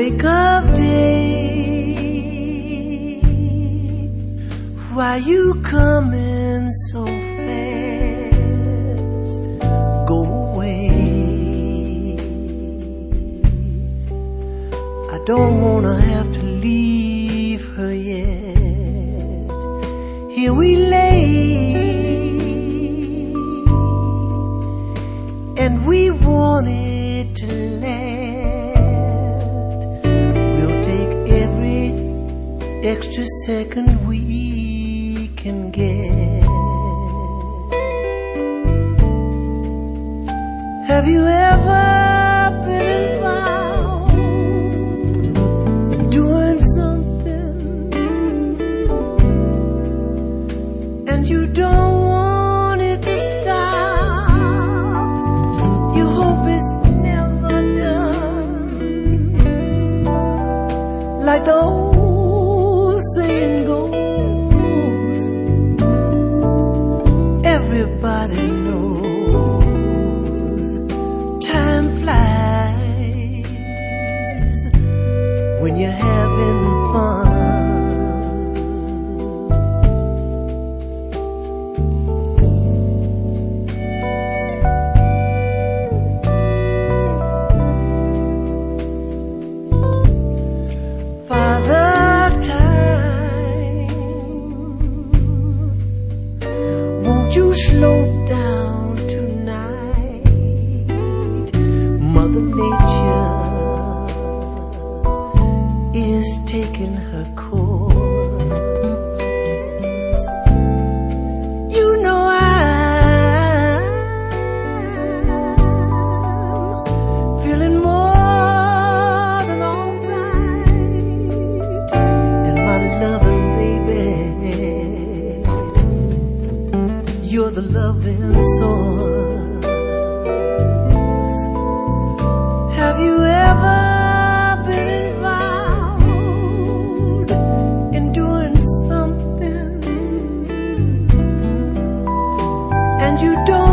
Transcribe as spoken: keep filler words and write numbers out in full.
break of day. Why you coming so fast? Go away. I don't wanna have to leave her yet. Here we lay, and we want it to last. We'll take every extra second we can get. Have you ever been involved in doing something and you don't want it to stop? You hope it's never done. Like the old saying goes, everybody knows time flies when you're having fun. Father Time, won't you slow down tonight? Mother Nature is taking her course. You know I'm feeling more than alright, and my loving baby, you're the loving source. Have you ever been involved in doing something and you don't